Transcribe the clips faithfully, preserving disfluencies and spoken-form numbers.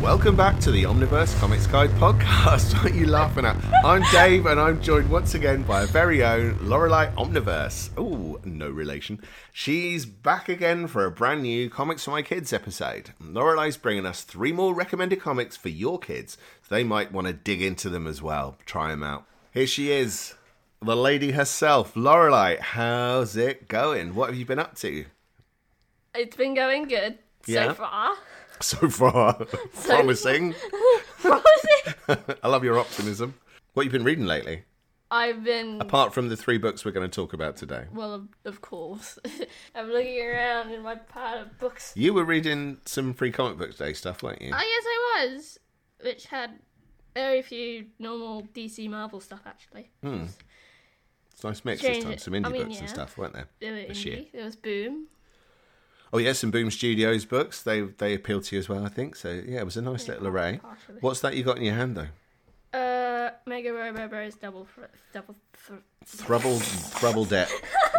Welcome back to the Omniverse Comics Guide podcast. What are you laughing at? I'm Dave, and I'm joined once again by our very own Lorelei Omniverse. Oh, no relation. She's back again for a brand new Comics for My Kids episode. Lorelei's bringing us three more recommended comics for your kids, so they might want to dig into them as well. Try them out. Here she is, the lady herself. Lorelei, how's it going? What have you been up to? It's been going good Yeah. so far. So far, So promising. Promising. I love your optimism. What have you been reading lately? I've been, Apart from the three books we're going to talk about today. well, of, of course. I'm looking around in my pile of books. You were reading some Free Comic Book Day stuff, weren't you? Oh, yes, I was. Which had very few normal D C Marvel stuff, actually. Hmm. It's a nice mix Strange. this time. Some indie I mean, books and yeah. stuff, weren't there? There were This year. indie. There was Boom. Oh, yeah, some Boom Studios books. They they appealed to you as well, I think. So, yeah, it was a nice Yeah, little array. partially. What's that you got in your hand, though? Uh, Mega Robo Bros double, fr- double, th- Thrubble, Thrubble Debt.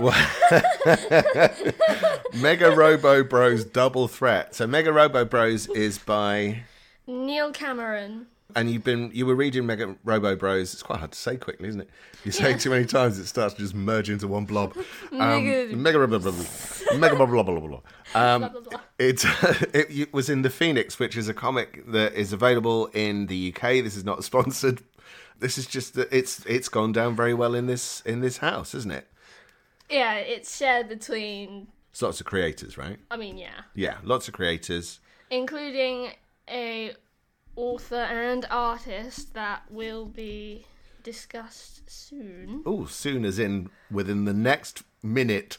Mega Robo Bros Double Threat. So, Mega Robo Bros is by... Neil Cameron. And you've been, you were reading Mega Robo Bros. It's quite hard to say quickly, isn't it? You say Yeah. it too many times, it starts to just merge into one blob. Mega- Um, Mega Robo Bros. Mega blah blah blah blah blah. Um, Blah, blah, blah. it, it was in The Phoenix, which is a comic that is available in the U K. This is not sponsored. This is just that it's it's gone down very well in this in this house, isn't it? Yeah, it's shared between, It's lots of creators, right? I mean, yeah. Yeah, lots of creators. Including a author and artist that will be discussed soon. Oh, soon as in within the next minute.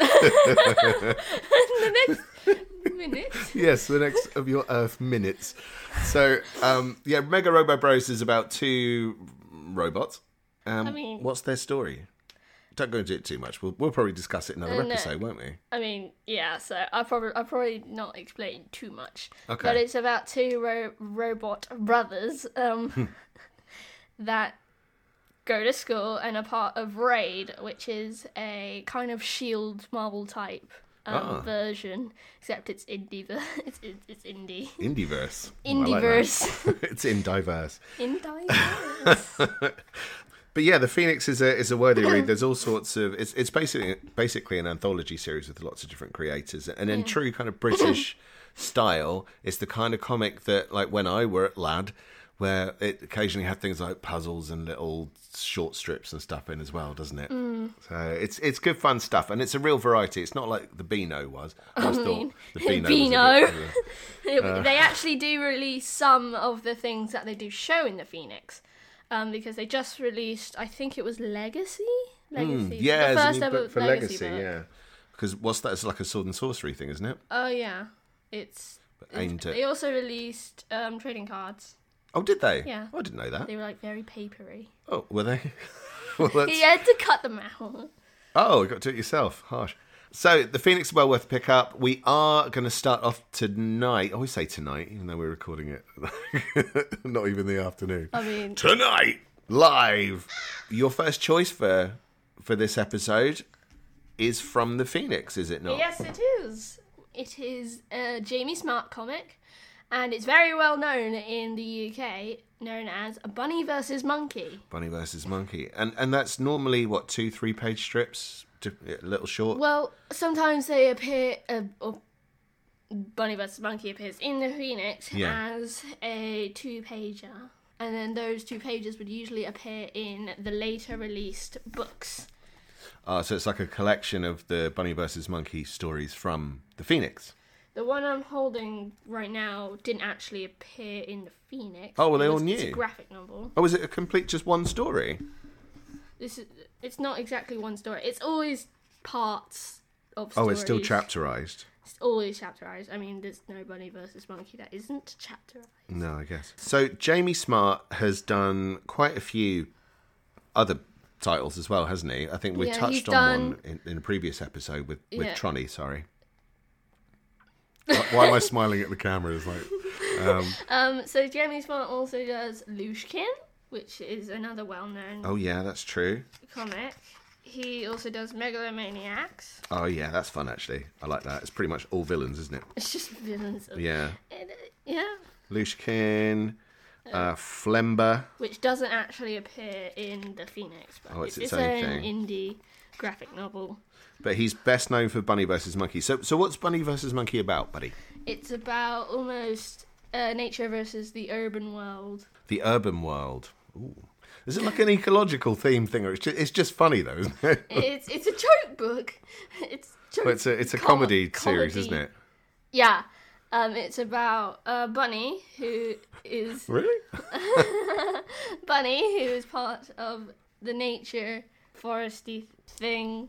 the next minute. Yes, the next of your Earth minutes. So, um, yeah, Mega Robo Bros is about two robots. Um, I mean- what's their story? Don't go into it too much. We'll, we'll probably discuss it in another Uh, no. episode, won't we? I mean, yeah, so I'll probably, I'll probably not explain too much. Okay. But it's about two ro- robot brothers um, that go to school and are part of Raid, which is a kind of SHIELD Marvel type um, Ah. version, except it's indie. ver- It's, it's, it's indie. Indieverse. Oh, I like that. Indieverse. It's in diverse. Indieverse. But yeah, The Phoenix is a is a worthy read. There's all sorts of it's it's basically basically an anthology series with lots of different creators, and in true kind of British style, it's the kind of comic that, like, when I were at Lad, where it occasionally had things like puzzles and little short strips and stuff in as well, doesn't it? Mm. So it's it's good fun stuff, and it's a real variety. It's not like the Beano was. I always I thought mean, the Beano. Beano. Was a bit, uh, they actually do release some of the things that they do show in the Phoenix, um, because they just released, I think it was Legacy. Legacy. yeah, the it's first a new ever book for Legacy. Legacy, book. yeah. Because what's that? It's like a sword and sorcery thing, isn't it? Oh yeah, it's. aimed it's at- they also released um, trading cards. Oh, did they? Yeah. Oh, I didn't know that. They were like very papery. Oh, were they? Well, that's... He had to cut them out. Oh, you got to do it yourself. Harsh. So, The Phoenix is well worth a pick up. We are going to start off tonight. I always say tonight, even though we're recording it. Not even the afternoon. I mean, Tonight, live. Your first choice for for this episode is from The Phoenix, is it not? yes, it is. It is a Jamie Smart comic, and it's very well known in the U K, known as Bunny versus Monkey. Bunny versus Monkey. And and that's normally, what, two, three page strips? A little short? Well, sometimes they appear, uh, or Bunny versus Monkey appears in the Phoenix Yeah. as a two-pager, and then those two pages would usually appear in the later released books. Uh, so it's like a collection of the Bunny versus Monkey stories from The Phoenix. The one I'm holding right now didn't actually appear in the Phoenix. Oh, well, It they all was- It's new. a graphic novel. Oh, is it a complete just one story? This is. It's not exactly one story. It's always parts of Oh, stories. it's still chapterized. It's always chapterized. I mean, there's no Bunny versus Monkey that isn't chapterized. No, I guess. So Jamie Smart has done quite a few other titles as well, hasn't he? I think we Yeah, touched he's on done- one in, in a previous episode with, with Yeah. Tronny, sorry. why, why am I smiling at the camera? It's like, um, Um, so Jamie Smart also does Lushkin, which is another well-known oh yeah, that's true. comic. He also does Megalomaniacs. Oh yeah, that's fun actually. I like that. It's pretty much all villains, isn't it? It's just villains. Yeah. And, uh, yeah. Lushkin, uh, Flember. Which doesn't actually appear in the Phoenix, but Oh, it's it's, its its own own thing. indie graphic novel. But he's best known for Bunny versus Monkey. So, so what's Bunny versus Monkey about, buddy? It's about almost uh, nature versus the urban world. The urban world. Ooh. Is it like an ecological theme thing, or it's just, it's just funny though, isn't it? It's it's a joke book. It's joke, Well, it's a it's a com- comedy, series, comedy. isn't it? Yeah. Um, it's about a bunny who is Really? bunny who is part of the nature foresty thing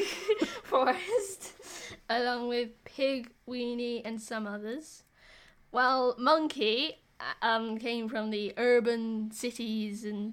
forest, along with Pig, Weenie, and some others. While Monkey um came from the urban cities and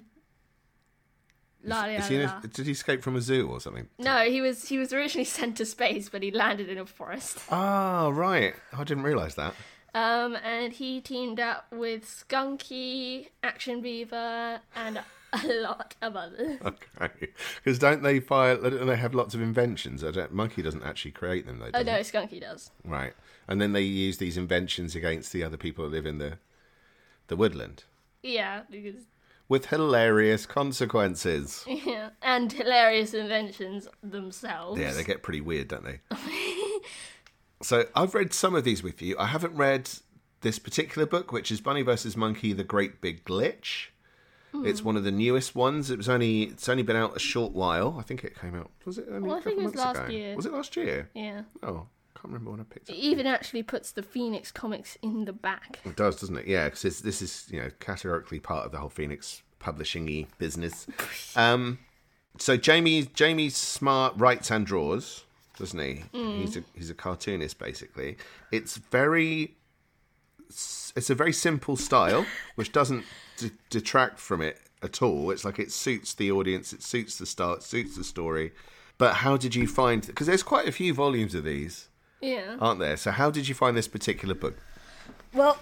la la Is he in la. a, did he escape from a zoo or something? No, he was he was originally sent to space, but he landed in a forest. Ah, right. I didn't realise that. Um, and he teamed up with Skunky, Action Beaver, and a lot of others. Okay. Because don't they fire? Don't they have lots of inventions? I don't, Monkey doesn't actually create them, though. Oh Does no, he? Skunky does. Right. And then they use these inventions against the other people that live in the the woodland Yeah, because with hilarious consequences. yeah, and hilarious inventions themselves. Yeah, they get pretty weird, don't they? So I've read some of these with you. I haven't read this particular book, which is Bunny versus Monkey: The Great Big Glitch. Mm. It's one of the newest ones. It was only it's only been out a short while. I think it came out. Was it only Well, a I think couple it was months last ago? year. Was it last year? Yeah. Oh, can't remember when I picked It it. even actually puts the Phoenix comics in the back. It does, doesn't it? Yeah, because this is you know categorically part of the whole Phoenix publishing-y business. Um, so Jamie Jamie Smart writes and draws, doesn't he? Mm. He's a he's a cartoonist basically. It's very it's a very simple style, which doesn't d- detract from it at all. It's like it suits the audience, it suits the style, it suits the story. But how did you find? Because there's quite a few volumes of these, Yeah. aren't there? So how did you find this particular book? Well,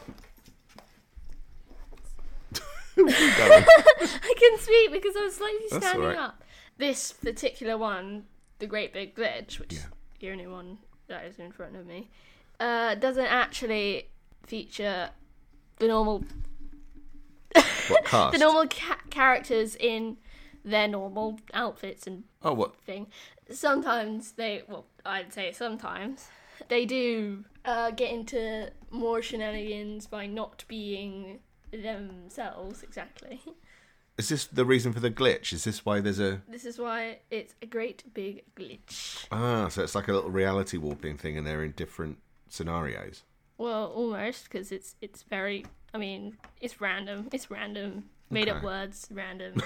I can speak because I was slightly That's standing all right. up. This particular one, The Great Big Glitch, which Yeah. is the only one that is in front of me, uh, doesn't actually feature the normal What cast? the normal ca- characters in their normal outfits and Oh, what? thing. Sometimes they, well, I'd say sometimes they do uh, get into more shenanigans by not being themselves exactly. Is this the reason for the glitch? Is this why there's a... This is why it's a great big glitch. Ah, so it's like a little reality warping thing and they're in different scenarios. Well, almost, because it's it's very, I mean, it's random. It's random. Made up Okay. words, random.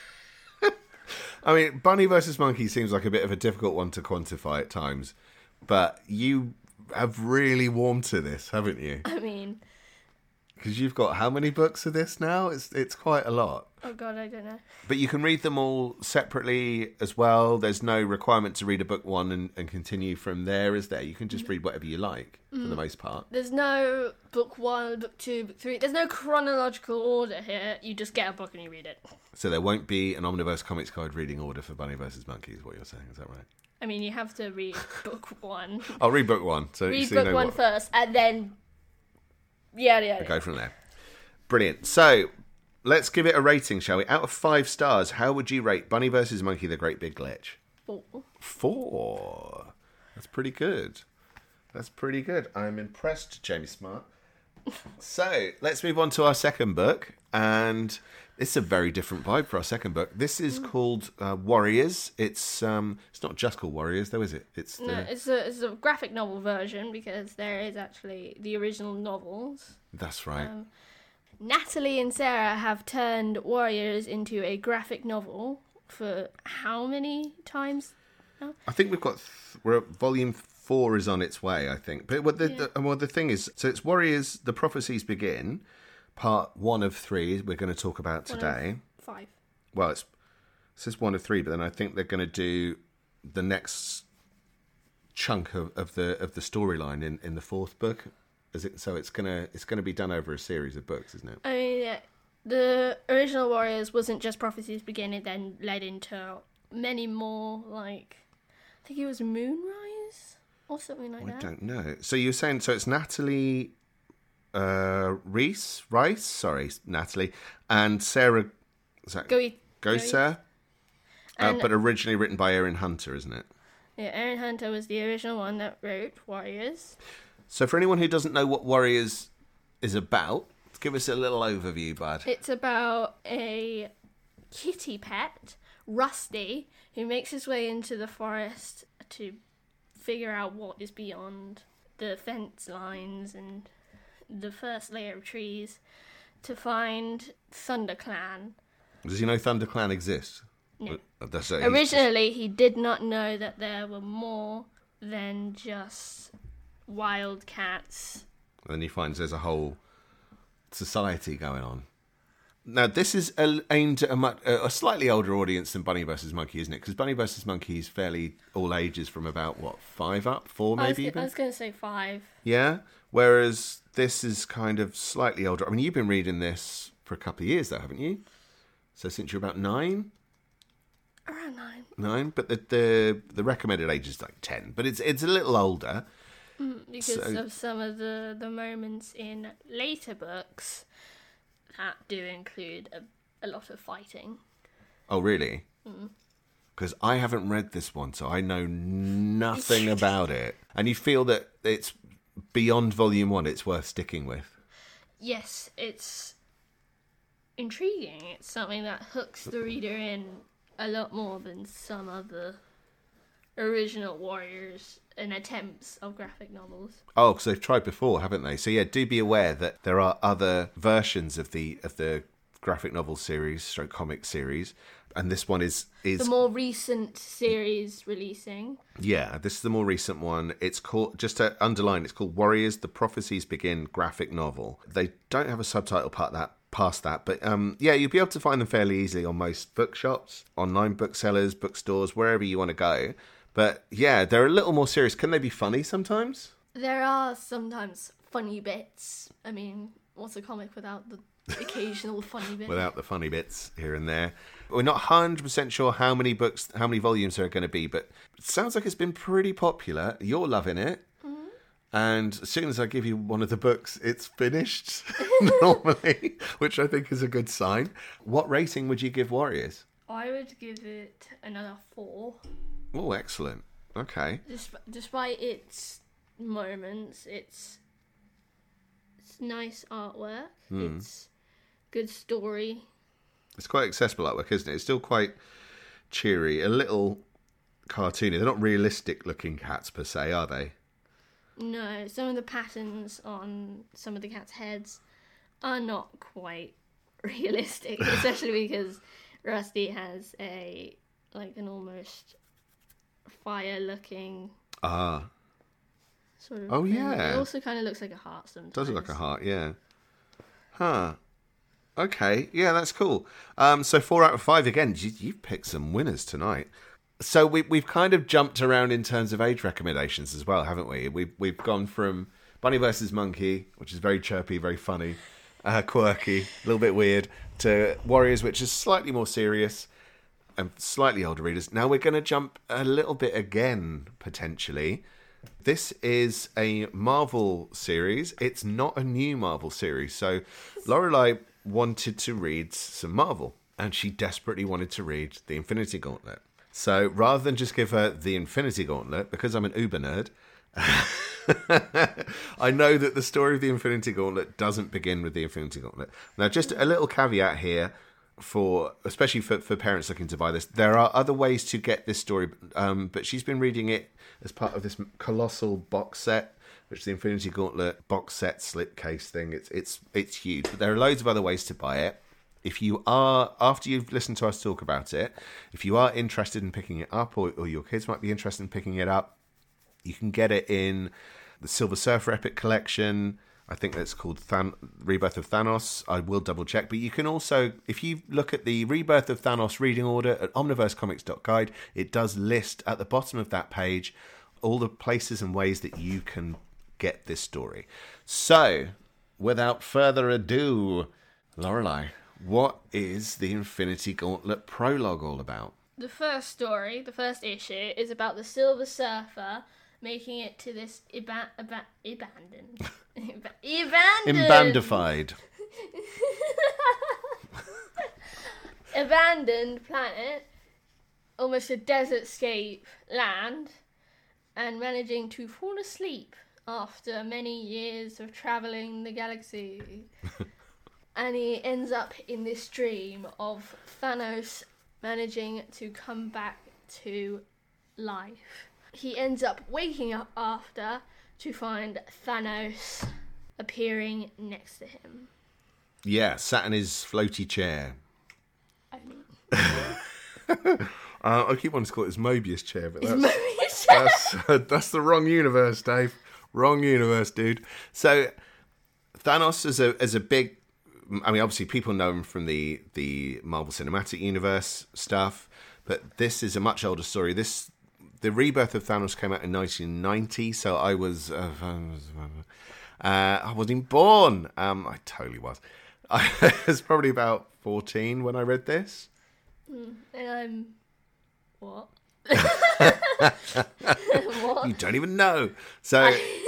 I mean, Bunny versus Monkey seems like a bit of a difficult one to quantify at times, but you have really warmed to this, haven't you? I mean, Because you've got how many books of this now? It's it's quite a lot. oh god, I don't know. But you can read them all separately as well. There's no requirement to read a book one and, and continue from there, is there? You can just read whatever you like, for the most part. There's no book one, book two, book three. There's no chronological order here. You just get a book and you read it. So there won't be an Omniverse Comics Guide reading order for Bunny versus Monkey, is what you're saying. Is that right? I mean, you have to read book one. I'll read book one. So, Read so you book know one what, first, and then yeah, yeah, yeah. go from there. Brilliant. So let's give it a rating, shall we? Out of five stars, how would you rate Bunny versus Monkey: The Great Big Glitch? Four. Four. That's pretty good. That's pretty good. I'm impressed, Jamie Smart. So let's move on to our second book, and it's a very different vibe for our second book. This is called uh, Warriors. It's um, it's not just called Warriors, though, is it? It's the, No, it's a it's a graphic novel version because there is actually the original novels. that's right. Um, Natalie and Sarah have turned Warriors into a graphic novel for how many times? I think we've got th- we're at volume four is on its way, I think. But what the, Yeah. the well the thing is, so it's Warriors: The Prophecies Begin, part one of three. We're going to talk about One of today. Five. Well, it's it says one of three, but then I think they're going to do the next chunk of, of the of the storyline in, in the fourth book. Is it? So it's gonna it's gonna be done over a series of books, isn't it? I mean, yeah, the original Warriors wasn't just Prophecies Begin, it then led into many more, like, I think it was Moonrise or something like I that. don't know. So you're saying so it's Natalie uh, Reese, Rice, sorry, Natalie, and Sarah is that Go Gosser, uh, And- but originally written by Erin Hunter, isn't it? Yeah, Aaron Hunter was the original one that wrote Warriors. So for anyone who doesn't know what Warriors is about, give us a little overview, bud. It's about a kitty pet, Rusty, who makes his way into the forest to figure out what is beyond the fence lines and the first layer of trees to find ThunderClan. Does he know ThunderClan exists? No. That's it. Originally, he did not know that there were more than just wild cats. And then he finds there's a whole society going on. Now, this is a, aimed at a, much, a slightly older audience than Bunny versus Monkey, isn't it? Because Bunny versus Monkey is fairly all ages from about, what, five up? Four, I was, maybe go- even? I was going to say five. Yeah? Whereas this is kind of slightly older. I mean, you've been reading this for a couple of years, though, haven't you? So since you're about nine? Around nine. Nine? But the the, the recommended age is like ten. But it's it's a little older. Because So- of some of the, the moments in later books that do include a, a lot of fighting. Oh, really? Because I haven't read this one, so I know nothing about it. And you feel that it's beyond volume one, it's worth sticking with. Yes, it's intriguing. It's something that hooks the reader in a lot more than some other original Warriors and attempts of graphic novels. Oh, because they've tried before, haven't they? So yeah, do be aware that there are other versions of the of the graphic novel series, stroke comic series, and this one is is The more recent series releasing. yeah, this is the more recent one. It's called, just to underline, it's called Warriors: The Prophecies Begin graphic novel. They don't have a subtitle part that past that, but um, yeah, you'll be able to find them fairly easily on most bookshops, online booksellers, bookstores, wherever you want to go. But yeah, they're a little more serious. Can they be funny sometimes? There are sometimes funny bits. I mean, what's a comic without the occasional funny bit? Without the funny bits here and there. We're not one hundred percent sure how many books, how many volumes there are going to be, but it sounds like it's been pretty popular. You're loving it. Mm-hmm. And as soon as I give you one of the books, it's finished, normally, which I think is a good sign. What rating would you give Warriors? I would give it another four. Oh, excellent. Okay. Desp- despite its moments, it's it's nice artwork. It's good story. It's quite accessible artwork, isn't it? It's still quite cheery, a little cartoony. They're not realistic looking cats per se, are they? No, some of the patterns on some of the cats' heads are not quite realistic, especially because Rusty has a like an almost fire-looking Ah, sort of. Oh, thing. yeah. It also kind of looks like a heart sometimes. does look like a heart, yeah. Huh. Okay, yeah, that's cool. Um, so four out of five again. You, you've picked some winners tonight. So we, we've kind of jumped around in terms of age recommendations as well, haven't we? We've we've gone from Bunny versus Monkey, which is very chirpy, very funny, uh, quirky, a little bit weird, to Warriors, which is slightly more serious and slightly older readers. Now we're going to jump a little bit again, potentially. This is a Marvel series. It's not a new Marvel series. So Lorelei wanted to read some Marvel, and she desperately wanted to read The Infinity Gauntlet. So rather than just give her The Infinity Gauntlet, because I'm an uber nerd, I know that the story of The Infinity Gauntlet doesn't begin with The Infinity Gauntlet. Now, just a little caveat here, for especially for, for parents looking to buy this. There are other ways to get this story, um, but she's been reading it as part of this colossal box set, which is the Infinity Gauntlet box set slipcase thing. It's it's it's huge, but there are loads of other ways to buy it. If you are, after you've listened to us talk about it, if you are interested in picking it up, or, or your kids might be interested in picking it up, you can get it in the Silver Surfer Epic Collection. I think that's called Than- Rebirth of Thanos. I will double check. But you can also, if you look at the Rebirth of Thanos reading order at omniverse comics dot guide, it does list at the bottom of that page all the places and ways that you can get this story. So, without further ado, Lorelei, what is the Infinity Gauntlet prologue all about? The first story, the first issue, is about the Silver Surfer making it to this eba- eba- abandoned, eba- abandoned, Imbandified. abandoned planet, almost a desert-scape land, and managing to fall asleep after many years of traveling the galaxy. And he ends up in this dream of Thanos managing to come back to life. He ends up waking up after to find Thanos appearing next to him. Yeah, sat in his floaty chair. I mean, uh, I keep wanting to call it his Mobius chair, but it's that's, Mobius. that's, uh, that's the wrong universe, Dave. Wrong universe, dude. So Thanos is a as a big... I mean, obviously, people know him from the, the Marvel Cinematic Universe stuff, but this is a much older story. This the rebirth of Thanos came out in nineteen ninety, so I was uh, uh, I wasn't even born. Um, I totally was. I was probably about fourteen when I read this. Mm, and I'm what? What? You don't even know. So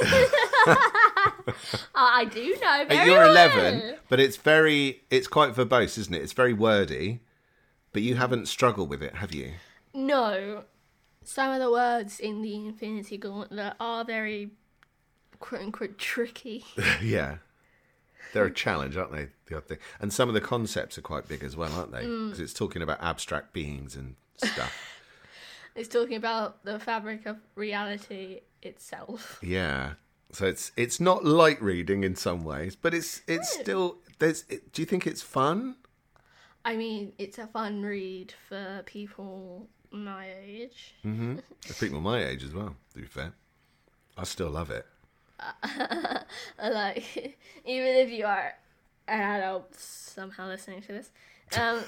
I do know very you're well. eleven, but it's very, it's quite verbose, isn't it? It's very wordy, but you haven't struggled with it, have you? No. Some of the words in the Infinity Gauntlet are very, quote-unquote, tricky. Yeah. They're a challenge, aren't they? The odd thing. And some of the concepts are quite big as well, aren't they? Because mm. it's talking about abstract beings and stuff. It's talking about the fabric of reality itself. Yeah. So it's it's not light reading in some ways, but it's it's yeah. still there's. It, do you think it's fun? I mean, it's a fun read for people my age. Mm-hmm. For people my age as well. To be fair, I still love it. Uh, like, even if you are an adult somehow listening to this, um,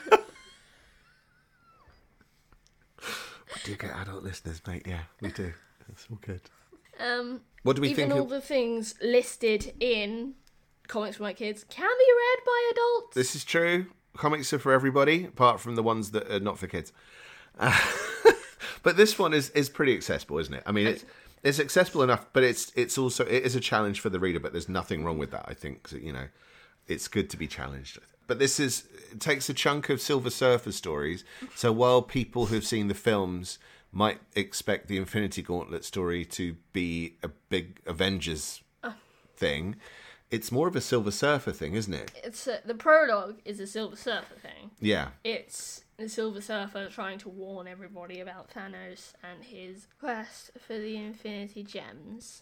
we do get adult listeners, mate. Yeah, we do. It's all good. Um, what do we even think? all of... the things listed in Comics for My Kids can be read by adults. This is true. Comics are for everybody, apart from the ones that are not for kids. Uh, but this one is, is pretty accessible, isn't it? I mean, it's it's accessible enough, but it's it's also it is a challenge for the reader. But there's nothing wrong with that. I think you know, it's good to be challenged. But this is it takes a chunk of Silver Surfer stories. So while people who've seen the films might expect the Infinity Gauntlet story to be a big Avengers oh. thing, it's more of a Silver Surfer thing, isn't it? It's a, the prologue is a Silver Surfer thing. Yeah. It's the Silver Surfer trying to warn everybody about Thanos and his quest for the Infinity Gems.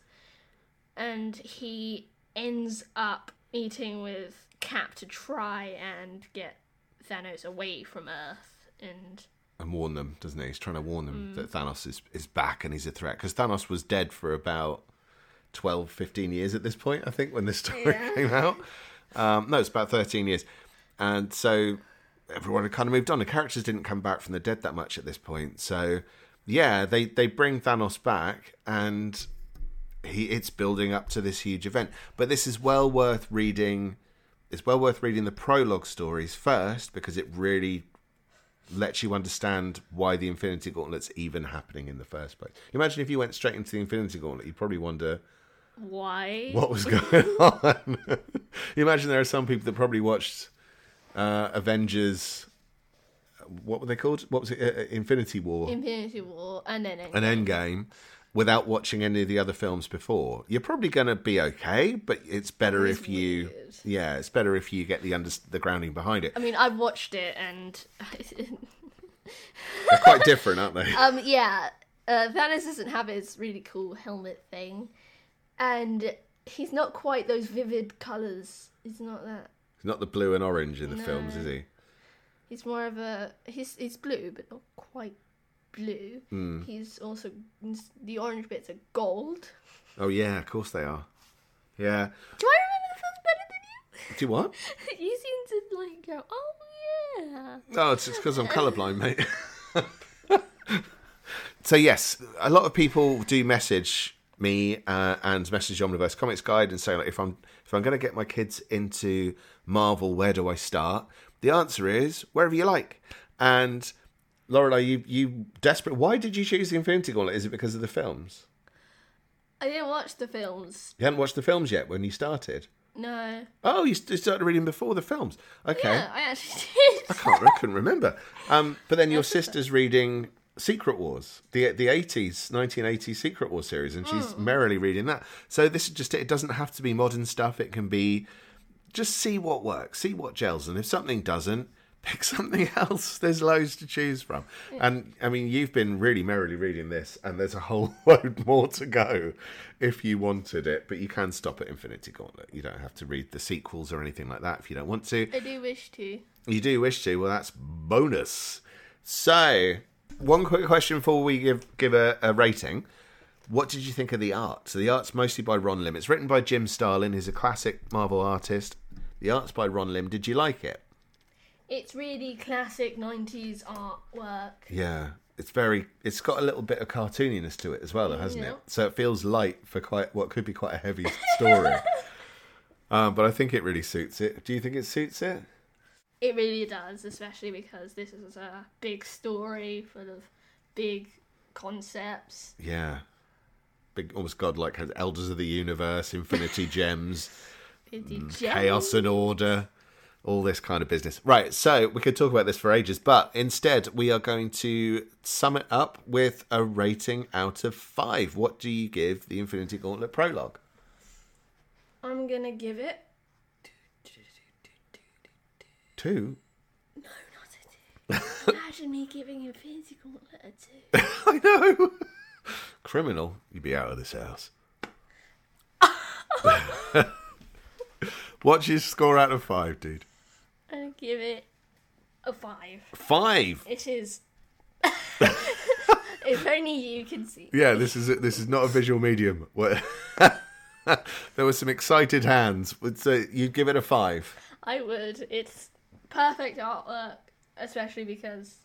And he ends up meeting with Cap to try and get Thanos away from Earth and... And warn them, doesn't he? He's trying to warn them mm. that Thanos is, is back and he's a threat. Because Thanos was dead for about twelve, fifteen years at this point, I think, when this story yeah. came out. Um, no, it's about thirteen years. And so everyone had kind of moved on. The characters didn't come back from the dead that much at this point. So, yeah, they, they bring Thanos back and he it's building up to this huge event. But this is well worth reading. It's well worth reading the prologue stories first because it really... lets you understand why the Infinity Gauntlet's even happening in the first place. Imagine if you went straight into the Infinity Gauntlet, you'd probably wonder why, what was going on. You imagine there are some people that probably watched uh, Avengers. What were they called? What was it? Uh, Infinity War. Infinity War, and then Endgame. An Endgame. Without watching any of the other films before, you're probably going to be okay. But it's better it's if you, weird. yeah, it's better if you get the under the grounding behind it. I mean, I've watched it, and they're quite different, aren't they? Um, yeah, uh, Thanos doesn't have his really cool helmet thing, and he's not quite those vivid colours. He's not that. He's not the blue and orange in the no. films, is he? He's more of a he's he's blue, but not quite blue. Mm. He's also the orange bits are gold. Oh yeah, of course they are. Yeah. Do I remember the films better than you? Do what? You seem to like go, oh yeah. Oh, it's because I'm colourblind, mate. So yes, a lot of people do message me uh, and message Omniverse Comics Guide and say like, if I'm if I'm going to get my kids into Marvel, where do I start? The answer is wherever you like. And Lorelei, you you desperate. Why did you choose the Infinity Gauntlet? Is it because of the films? I didn't watch the films. You hadn't watched the films yet when you started? No. Oh, you st- started reading before the films. Okay. Yeah, I actually did. I can't. I couldn't remember. Um, but then your sister's reading Secret Wars, the the eighties, nineteen eighties Secret Wars series, and she's Mm. merrily reading that. So this is just it. It doesn't have to be modern stuff. It can be just see what works, see what gels, and if something doesn't, pick something else. There's loads to choose from. And I mean, you've been really merrily reading this, and there's a whole load more to go if you wanted it. But you can stop at Infinity Gauntlet. You don't have to read the sequels or anything like that if you don't want to. I do wish to. You do wish to. Well, that's bonus. So, one quick question before we give give a, a rating. What did you think of the art? So the art's mostly by Ron Lim. It's written by Jim Starlin, who's a classic Marvel artist. The art's by Ron Lim. Did you like it? It's really classic nineties artwork. Yeah. It's very. It's got a little bit of cartooniness to it as well, though, hasn't Yeah. it? So it feels light for quite what could be quite a heavy story. um, but I think it really suits it. Do you think it suits it? It really does, especially because this is a big story full of big concepts. Yeah. Big, almost godlike, has Elders of the Universe, Infinity Gems, Pretty mm, gem- Chaos and Order, all this kind of business. Right, so we could talk about this for ages, but instead we are going to sum it up with a rating out of five. What do you give the Infinity Gauntlet prologue? I'm gonna give it. Two? No, not a two. Imagine me giving Infinity Gauntlet a two. I know. Criminal, you'd be out of this house. What's your score out of five, dude? I give it a five. Five. It is. If only you can see. Yeah, this is this is not a visual medium. What- there were some excited hands. So you'd give it a five. I would. It's perfect artwork, especially because.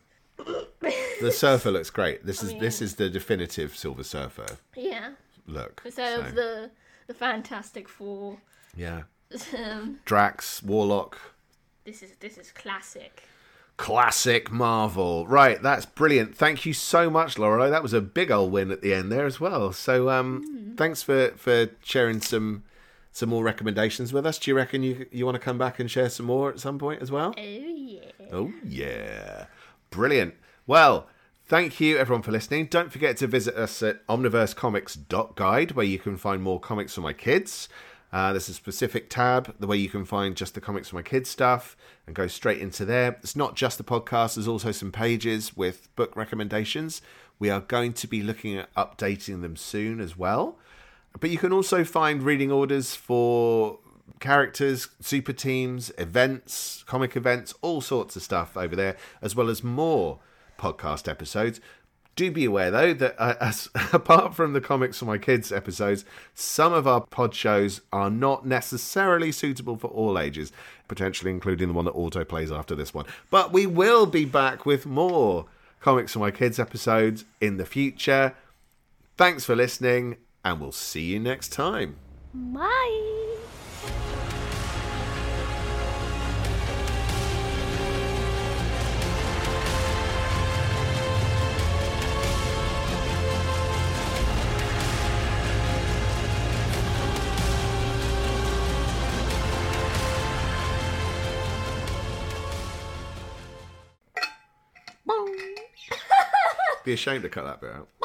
The surfer looks great. This I is mean- this is the definitive Silver Surfer Yeah. look. Instead So, of the the Fantastic Four. yeah, Um, Drax, Warlock, this is this is classic. classic Marvel. Right, that's brilliant. Thank you so much, Lorelei. That was a big old win at the end there as well. So um, Mm. thanks for, for sharing some some more recommendations with us. Do you reckon you you want to come back and share some more at some point as well? Oh yeah. Oh, yeah. Brilliant. Well, thank you, everyone, for listening. Don't forget to visit us at omniverse comics dot guide, where you can find more comics for my kids. Uh, there's a specific tab, the way you can find just the Comics for My Kids stuff and go straight into there. It's not just the podcast. There's also some pages with book recommendations. We are going to be looking at updating them soon as well. But you can also find reading orders for characters, super teams, events, comic events, all sorts of stuff over there, as well as more podcast episodes. Do be aware, though, that uh, as, apart from the Comics for My Kids episodes, some of our pod shows are not necessarily suitable for all ages, potentially including the one that auto plays after this one. But we will be back with more Comics for My Kids episodes in the future. Thanks for listening, and we'll see you next time. Bye. Be ashamed to cut that bit out.